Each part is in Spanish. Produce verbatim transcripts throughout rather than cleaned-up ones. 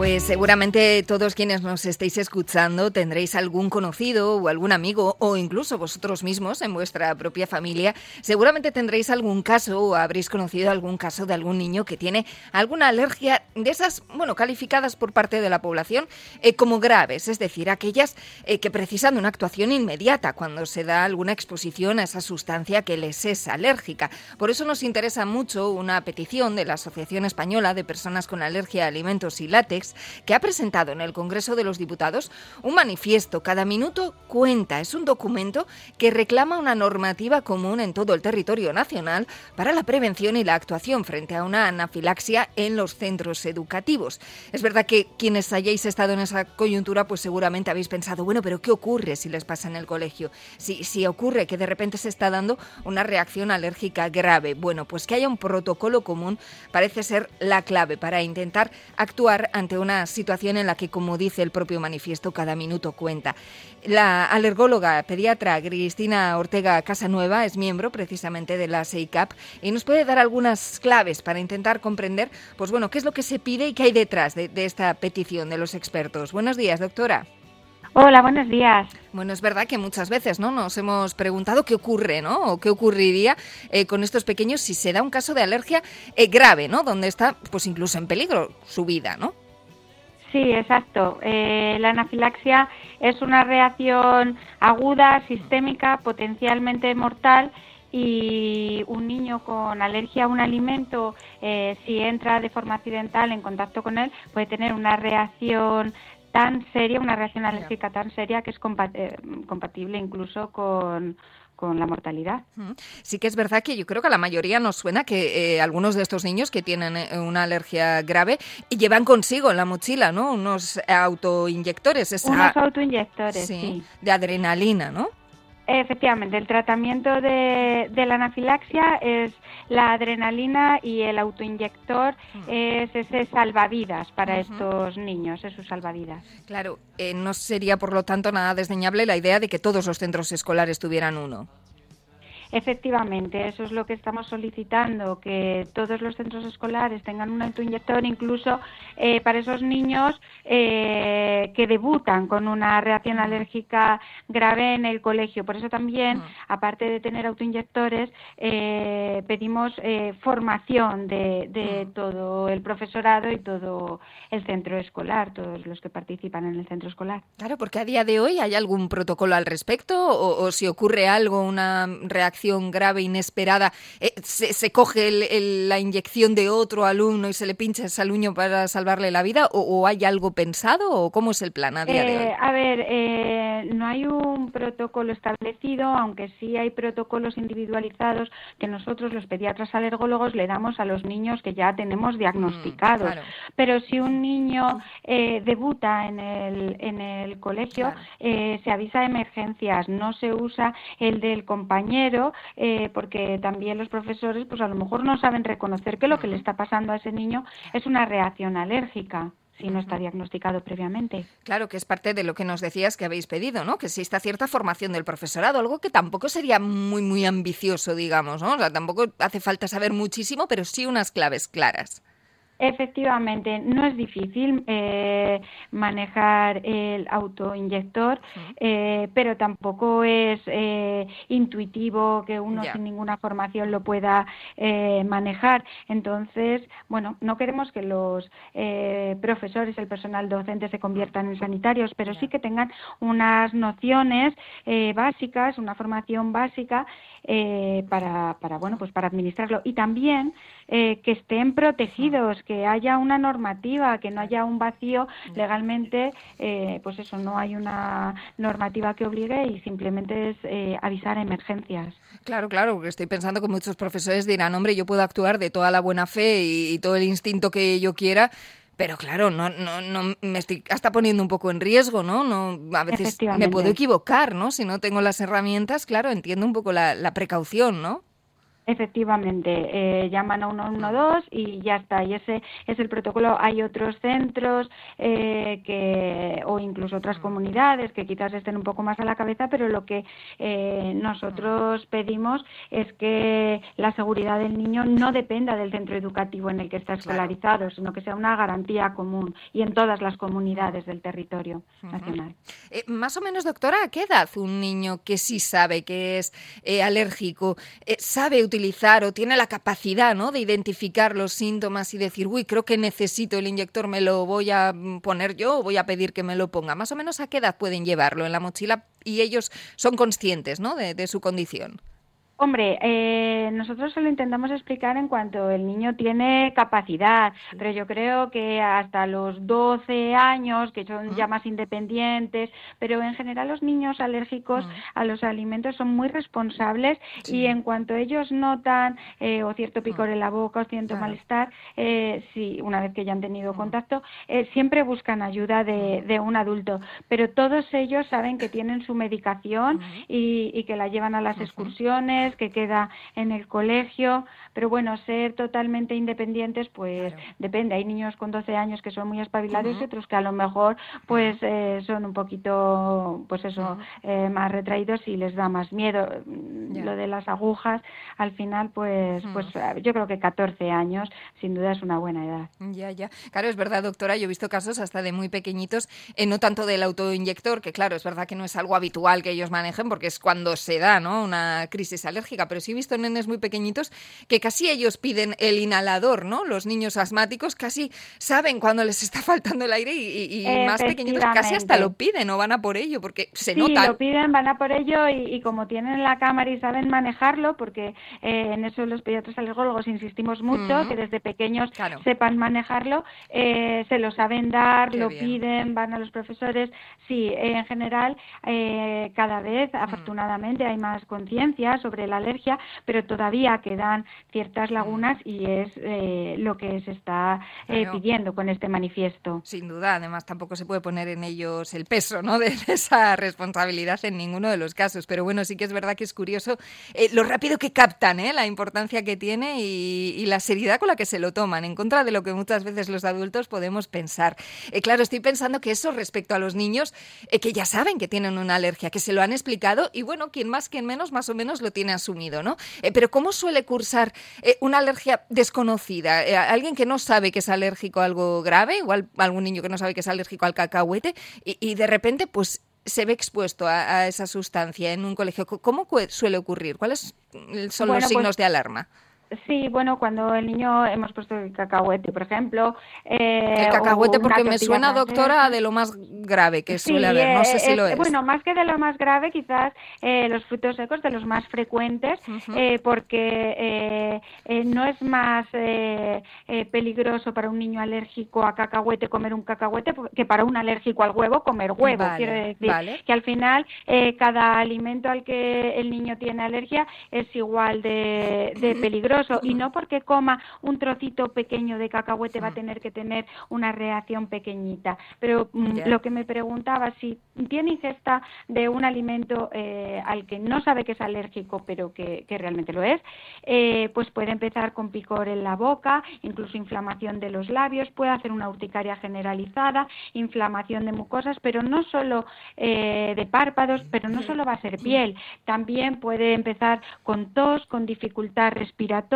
Pues seguramente todos quienes nos estéis escuchando tendréis algún conocido o algún amigo o incluso vosotros mismos en vuestra propia familia. Seguramente tendréis algún caso o habréis conocido algún caso de algún niño que tiene alguna alergia de esas, bueno, calificadas por parte de la población eh, como graves, es decir, aquellas eh, que precisan de una actuación inmediata cuando se da alguna exposición a esa sustancia que les es alérgica. Por eso nos interesa mucho una petición de la Asociación Española de Personas con Alergia a Alimentos y Látex, que ha presentado en el Congreso de los Diputados un manifiesto. Cada minuto cuenta. Es un documento que reclama una normativa común en todo el territorio nacional para la prevención y la actuación frente a una anafilaxia en los centros educativos. Es verdad que quienes hayáis estado en esa coyuntura, pues seguramente habéis pensado, bueno, pero ¿qué ocurre si les pasa en el colegio? Si, si ocurre que de repente se está dando una reacción alérgica grave. Bueno, pues que haya un protocolo común parece ser la clave para intentar actuar ante una situación en la que, como dice el propio manifiesto, cada minuto cuenta. La alergóloga pediatra Cristina Ortega Casanueva es miembro precisamente de la S E I C A P y nos puede dar algunas claves para intentar comprender, pues bueno, qué es lo que se pide y qué hay detrás de, de esta petición de los expertos. Buenos días, doctora. Hola, buenos días. Bueno, es verdad que muchas veces, ¿no?, nos hemos preguntado qué ocurre, ¿no?, o qué ocurriría eh, con estos pequeños si se da un caso de alergia eh, grave, ¿no?, donde está, pues incluso en peligro su vida, ¿no? Sí, exacto. Eh, la anafilaxia es una reacción aguda, sistémica, potencialmente mortal, y un niño con alergia a un alimento, eh, si entra de forma accidental en contacto con él, puede tener una reacción tan seria, una reacción alérgica tan seria que es compat- eh, compatible incluso con... con la mortalidad. Sí que es verdad que yo creo que a la mayoría nos suena que eh, algunos de estos niños que tienen eh, una alergia grave llevan consigo en la mochila, ¿no?, unos autoinyectores. Esa, unos autoinyectores, sí, sí, de adrenalina, ¿no? Efectivamente, el tratamiento de, de la anafilaxia es la adrenalina y el autoinyector uh-huh. es ese salvavidas para uh-huh. estos niños, es su salvavidas. Claro, eh, no sería por lo tanto nada desdeñable la idea de que todos los centros escolares tuvieran uno. Efectivamente, eso es lo que estamos solicitando, que todos los centros escolares tengan un autoinyector, incluso eh, para esos niños eh, que debutan con una reacción alérgica grave en el colegio. Por eso también, aparte de tener autoinyectores, eh, pedimos eh, formación de, de todo el profesorado y todo el centro escolar, todos los que participan en el centro escolar. Claro, porque a día de hoy ¿hay algún protocolo al respecto? O, o si ocurre algo, una reacción grave, inesperada, eh, se, se coge el, el, la inyección de otro alumno y se le pincha ese alumno para salvarle la vida, o, o hay algo pensado, o cómo es el plan a día eh, de hoy? A ver, eh, no hay un protocolo establecido, aunque sí hay protocolos individualizados que nosotros, los pediatras alergólogos, le damos a los niños que ya tenemos diagnosticados. Mm, claro. Pero si un niño eh, debuta en el, en el colegio, claro. eh, se avisa de emergencias, no se usa el del compañero, Eh, porque también los profesores pues a lo mejor no saben reconocer que lo que le está pasando a ese niño es una reacción alérgica si no está diagnosticado previamente. Claro, que es parte de lo que nos decías que habéis pedido, ¿no?, que exista cierta formación del profesorado, algo que tampoco sería muy muy ambicioso, digamos, ¿no? O sea, tampoco hace falta saber muchísimo, pero sí unas claves claras. Efectivamente, no es difícil eh, manejar el autoinyector, uh-huh. eh, pero tampoco es eh, intuitivo que uno yeah. sin ninguna formación lo pueda eh, manejar. Entonces, bueno, no queremos que los eh, profesores, el personal docente se conviertan en sanitarios, pero yeah. sí que tengan unas nociones eh, básicas, una formación básica eh, para, para, bueno, pues para administrarlo. Y también eh, que estén protegidos, uh-huh. que haya una normativa, que no haya un vacío legalmente, eh, pues eso, no hay una normativa que obligue y simplemente es eh, avisar a emergencias. Claro, claro, porque estoy pensando que muchos profesores dirán, hombre, yo puedo actuar de toda la buena fe y, y todo el instinto que yo quiera, pero claro, no, no, no me estoy hasta poniendo un poco en riesgo, ¿no? No, a veces me puedo equivocar, ¿no? Si no tengo las herramientas, claro, entiendo un poco la, la precaución, ¿no? Efectivamente, eh, llaman a uno uno dos y ya está, y ese es el protocolo. Hay otros centros eh, que o incluso otras comunidades que quizás estén un poco más a la cabeza, pero lo que eh, nosotros pedimos es que la seguridad del niño no dependa del centro educativo en el que está escolarizado, claro, sino que sea una garantía común y en todas las comunidades del territorio uh-huh. nacional. Eh, más o menos, doctora, ¿a qué edad un niño que sí sabe que es eh, alérgico eh, sabe utilizar o tiene la capacidad, ¿no?, de identificar los síntomas y decir, uy, creo que necesito el inyector, me lo voy a poner yo o voy a pedir que me lo ponga? Más o menos, ¿a qué edad pueden llevarlo en la mochila y ellos son conscientes, ¿no?, de, de su condición? Hombre, eh, nosotros se lo intentamos explicar en cuanto el niño tiene capacidad, sí. pero yo creo que hasta los doce años, que son uh-huh. ya más independientes, pero en general los niños alérgicos uh-huh. a los alimentos son muy responsables sí. y en cuanto ellos notan eh, o cierto picor uh-huh. en la boca o cierto claro. malestar, eh, sí, una vez que ya han tenido uh-huh. contacto, eh, siempre buscan ayuda de, de un adulto, pero todos ellos saben que tienen su medicación uh-huh. y, y que la llevan a las uh-huh. excursiones, que queda en el colegio, pero bueno, ser totalmente independientes, pues claro. depende. Hay niños con doce años que son muy espabilados uh-huh. y otros que a lo mejor pues eh, son un poquito, pues eso, uh-huh. eh, más retraídos y les da más miedo. Yeah. Lo de las agujas, al final, pues, uh-huh. pues yo creo que catorce años, sin duda es una buena edad. Ya, ya. Claro, es verdad, doctora, yo he visto casos hasta de muy pequeñitos, eh, no tanto del autoinyector, que claro, es verdad que no es algo habitual que ellos manejen, porque es cuando se da, ¿no?, una crisis alérgica, pero sí he visto nenes muy pequeñitos que casi ellos piden el inhalador, ¿no? Los niños asmáticos casi saben cuando les está faltando el aire y, y más pequeñitos casi hasta lo piden o van a por ello, porque se sí, nota. Sí, lo piden, van a por ello y, y como tienen la cámara y saben manejarlo, porque eh, en eso los pediatras alergólogos insistimos mucho, uh-huh. que desde pequeños claro. sepan manejarlo, eh, se lo saben dar, Qué lo bien. piden, van a los profesores. Sí, eh, en general, eh, cada vez, uh-huh. afortunadamente, hay más conciencia sobre la alergia, pero todavía quedan ciertas lagunas y es eh, lo que se está eh, claro. pidiendo con este manifiesto. Sin duda, además tampoco se puede poner en ellos el peso, ¿no?, de esa responsabilidad en ninguno de los casos, pero bueno, sí que es verdad que es curioso eh, lo rápido que captan ¿eh? la importancia que tiene y, y la seriedad con la que se lo toman, en contra de lo que muchas veces los adultos podemos pensar. Eh, claro, estoy pensando que eso respecto a los niños, eh, que ya saben que tienen una alergia, que se lo han explicado y bueno, quien más, quien menos, más o menos lo tiene asumido, ¿no? Eh, pero ¿cómo suele cursar eh, una alergia desconocida? Eh, alguien que no sabe que es alérgico a algo grave, igual algún niño que no sabe que es alérgico al cacahuete y, y de repente pues se ve expuesto a, a esa sustancia en un colegio. ¿Cómo suele ocurrir? ¿Cuáles son bueno, los signos pues... de alarma? Sí, bueno, cuando el niño hemos puesto el cacahuete, por ejemplo. Eh, el cacahuete porque me suena, doctora, de lo más grave que suele sí, haber, no sé si eh, lo es. Bueno, más que de lo más grave, quizás eh, los frutos secos de los más frecuentes, uh-huh. eh, porque eh, eh, no es más eh, eh, peligroso para un niño alérgico a cacahuete comer un cacahuete que para un alérgico al huevo comer huevo. Vale, Quiero decir vale. que al final eh, cada alimento al que el niño tiene alergia es igual de, de peligroso. Y no porque coma un trocito pequeño de cacahuete va a tener que tener una reacción pequeñita. Pero mm, yeah. lo que me preguntaba, si tiene ingesta de un alimento eh, al que no sabe que es alérgico, pero que, que realmente lo es, eh, pues puede empezar con picor en la boca, incluso inflamación de los labios, puede hacer una urticaria generalizada, inflamación de mucosas, pero no solo eh, de párpados, pero no solo va a ser piel, también puede empezar con tos, con dificultad respiratoria,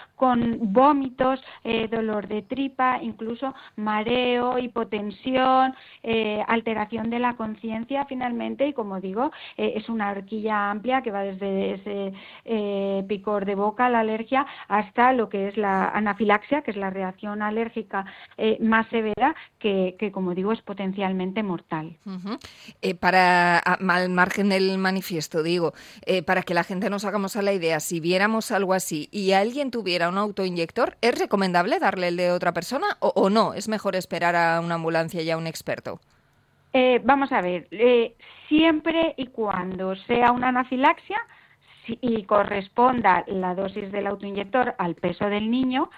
con vómitos, eh, dolor de tripa, incluso mareo, hipotensión, eh, alteración de la conciencia finalmente, y como digo, eh, es una horquilla amplia que va desde ese eh, picor de boca, la alergia, hasta lo que es la anafilaxia, que es la reacción alérgica eh, más severa, que, que como digo es potencialmente mortal. Uh-huh. Eh, para, a, al margen del manifiesto, digo, eh, para que la gente nos hagamos a la idea, si viéramos algo así y alguien tuviera un autoinyector, ¿es recomendable darle el de otra persona o, o no? ¿Es mejor esperar a una ambulancia y a un experto? Eh, vamos a ver, eh, siempre y cuando sea una anafilaxia si, y corresponda la dosis del autoinyector al peso del niño,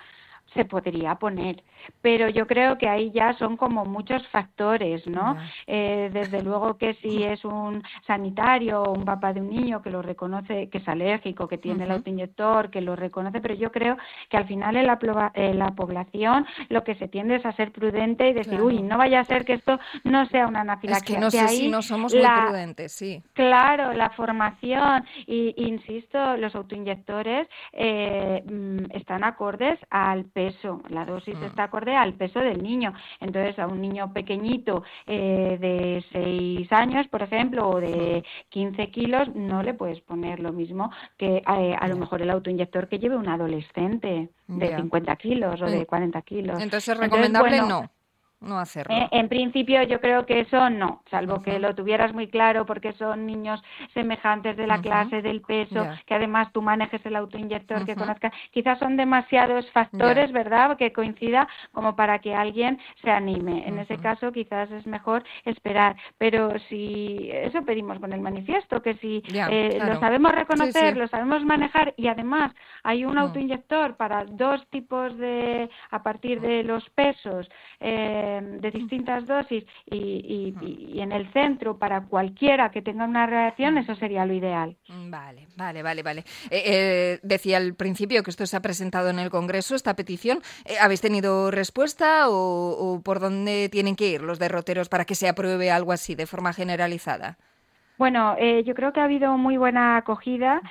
se podría poner, pero yo creo que ahí ya son como muchos factores, ¿no? Yeah. Eh, desde luego que si es un sanitario o un papá de un niño que lo reconoce, que es alérgico, que tiene uh-huh. el autoinyector, que lo reconoce, pero yo creo que al final en la, en la población lo que se tiende es a ser prudente y decir, claro. uy, no vaya a ser que esto no sea una anafilaxia. Es que no sé ahí si no somos la, muy prudentes, sí. Claro, la formación, y insisto, los autoinyectores eh, están acordes al peso, la dosis mm. está acorde al peso del niño. Entonces, a un niño pequeñito eh, de seis años, por ejemplo, o de quince kilos, no le puedes poner lo mismo que eh, a yeah. lo mejor el autoinyector que lleve un adolescente de yeah. cincuenta kilos o de cuarenta kilos. Entonces, ¿es recomendable? Entonces, bueno, no. No hacerlo. Eh, en principio yo creo que eso no, salvo uh-huh. que lo tuvieras muy claro porque son niños semejantes de la uh-huh. clase, del peso, yeah. que además tú manejes el autoinyector, uh-huh. que conozcas. Quizás son demasiados factores, yeah. ¿verdad?, que coincida como para que alguien se anime. En uh-huh. ese caso quizás es mejor esperar. Pero si eso pedimos con el manifiesto, que si yeah, eh, claro. lo sabemos reconocer, sí, sí. lo sabemos manejar y además hay un uh-huh. autoinyector para dos tipos de, a partir de los pesos, eh, de distintas dosis y, y, y en el centro para cualquiera que tenga una reacción, eso sería lo ideal. Vale, vale, vale, vale. Eh, eh, decía al principio que esto se ha presentado en el Congreso, esta petición. Eh, ¿Habéis tenido respuesta o, o por dónde tienen que ir los derroteros para que se apruebe algo así de forma generalizada? Bueno, eh, yo creo que ha habido muy buena acogida,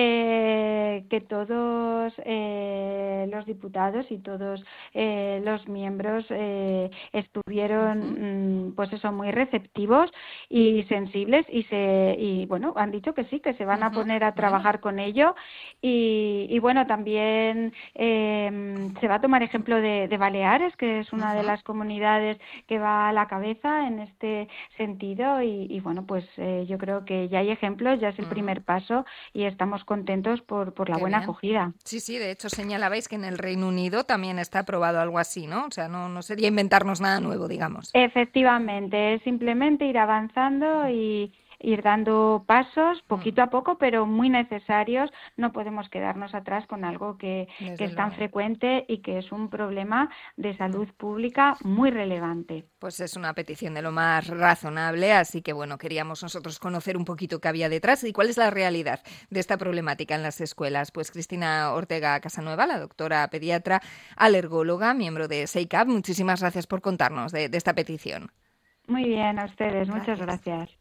eh, que todos eh, los diputados y todos eh, los miembros eh, estuvieron, uh-huh. pues eso, muy receptivos y sensibles y se y bueno, han dicho que sí, que se van uh-huh. a poner a trabajar bueno. con ello y, y bueno, también eh, se va a tomar ejemplo de, de Baleares, que es una uh-huh. de las comunidades que va a la cabeza en este sentido y, y bueno, pues eh, yo creo creo que ya hay ejemplos, ya es el uh-huh. primer paso y estamos contentos por, por la Qué buena bien. acogida. Sí, sí, de hecho señalabais que en el Reino Unido también está aprobado algo así, ¿no? O sea, no, no sería inventarnos nada nuevo, digamos. Efectivamente, es simplemente ir avanzando y ir dando pasos poquito a poco, pero muy necesarios. No podemos quedarnos atrás con algo que, que es tan frecuente y que es un problema de salud pública muy relevante. Pues es una petición de lo más razonable, así que bueno, queríamos nosotros conocer un poquito qué había detrás y cuál es la realidad de esta problemática en las escuelas. Pues Cristina Ortega Casanueva, la doctora pediatra alergóloga, miembro de S E I C A P, muchísimas gracias por contarnos de, de esta petición. Muy bien, a ustedes, gracias. Muchas gracias.